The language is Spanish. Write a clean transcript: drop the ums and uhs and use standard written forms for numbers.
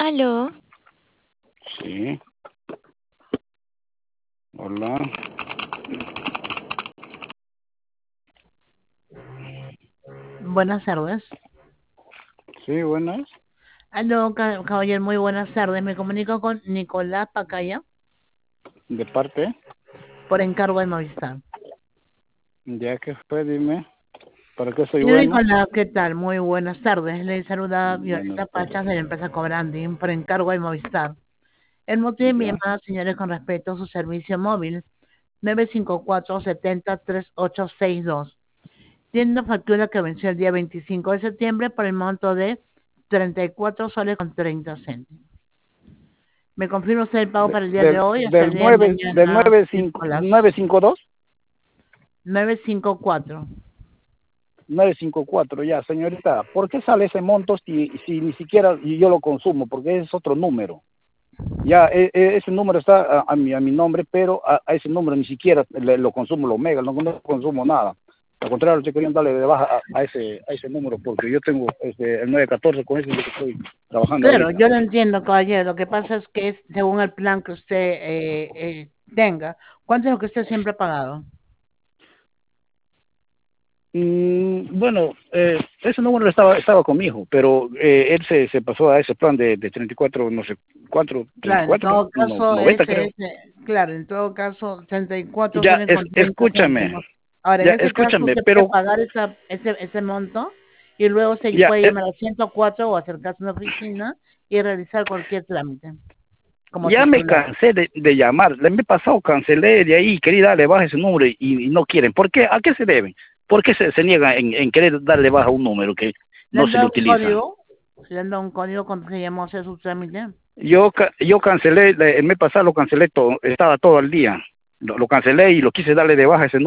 Aló, Sí, hola. Buenas tardes. Sí, buenas. Aló, caballero, muy buenas tardes. Me comunico con Nicolás Pacaya ¿De parte? por encargo de Movistar. Ya que fue, dime. ¿Para qué soy Señor bueno? Nicolás, ¿qué tal? Muy buenas tardes. Le saluda Buenas Violeta tardes. Pachas de la empresa Cobranding por encargo de Movistar. El motivo de mi Ya. llamada, señores, con respecto a su servicio móvil 954-70-3862. Tiene una factura que venció el día 25 de septiembre por el monto de 34 soles con 30 céntimos. ¿Me confirma usted el pago para el día de hoy hasta el Del día de 9, del mañana, 95, Nicolás? 952, 954. 954, ya, señorita. ¿Por qué sale ese monto si ni siquiera yo lo consumo? Porque es otro número. Ya, ese número está a mi nombre, pero a ese número ni siquiera lo consumo, lo mega, no consumo nada. Al contrario, estoy queriendo darle de baja a ese número, porque yo tengo el 914, con ese es lo que estoy trabajando Claro, ahorita. yo lo entiendo, caballero. Lo que pasa es que es según el plan que usted tenga. ¿Cuánto es lo que usted siempre ha pagado? Bueno, ese número estaba con mi hijo, pero él se pasó a ese plan de 34, no sé, treinta y Claro, en cuatro todo no, caso, 90 creo. claro, en todo caso, 34 Ya, soles con 30 escúchame, céntimos. Ahora, en ya, ese caso, escúchame, usted puede pero pagar ese monto y luego se ya, puede llamar al 104 o acercarse a una oficina y realizar cualquier trámite como ya me titular. cansé de llamar. El mes pasado cancelé de ahí, quería darle baja ese número y no quieren. ¿Por qué? ¿A qué se deben? ¿Por qué se niegan en querer darle baja a un número que ¿Le no han se le dado un utiliza? código? ¿Le han dado un código cuando se llamó a hacer su trámite? Yo cancelé, el mes pasado lo cancelé todo, estaba todo el día. Lo cancelé y lo quise darle de baja ese número.